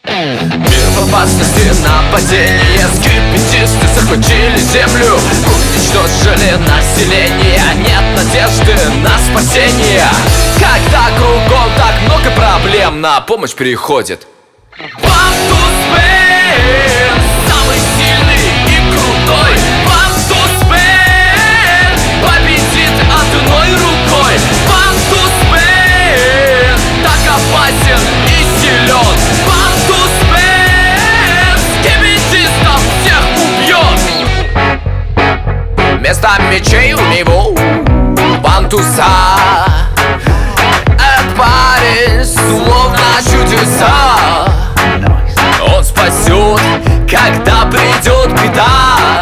Мир в опасности, нападения, скрипетисты захватили землю, уничтожили население, нет надежды на спасение. Когда кругом так много проблем, на помощь приходит Бантусмен, самый сильный и крутой. Бантусмен победит одной рукой. Бантусмен так опасен и силен. Бантусмен скибидистов всех убьет. Вместо мечей у него бантуса. Этот парень словно чудеса. Он спасет, когда придет беда.